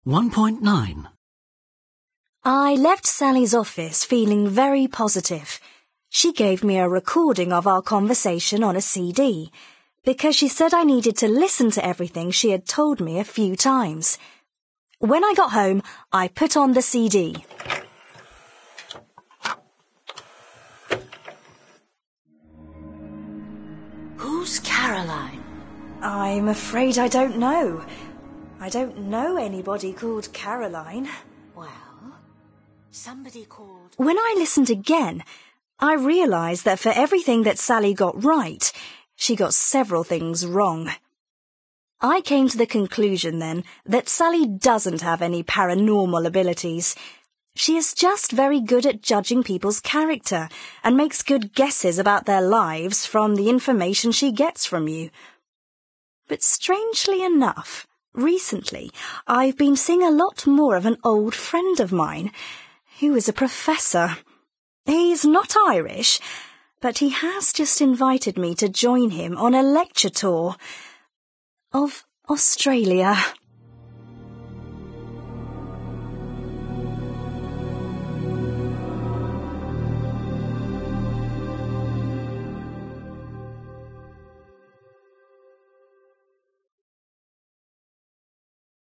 1.9. I left Sally's office feeling very positive. She gave me a recording of our conversation on a CD, because she said I needed to listen to everything she had told me a few times. When I got home, I put on the CD. Who's Caroline? I'm afraid I don't know. I don't know anybody called Caroline. Well, somebody called... When I listened again, I realised that for everything that Sally got right, she got several things wrong. I came to the conclusion then that Sally doesn't have any paranormal abilities. She is just very good at judging people's character and makes good guesses about their lives from the information she gets from you. But strangely enough, recently I've been seeing a lot more of an old friend of mine who is a professor. He's not Irish, but he has just invited me to join him on a lecture tour of Australia.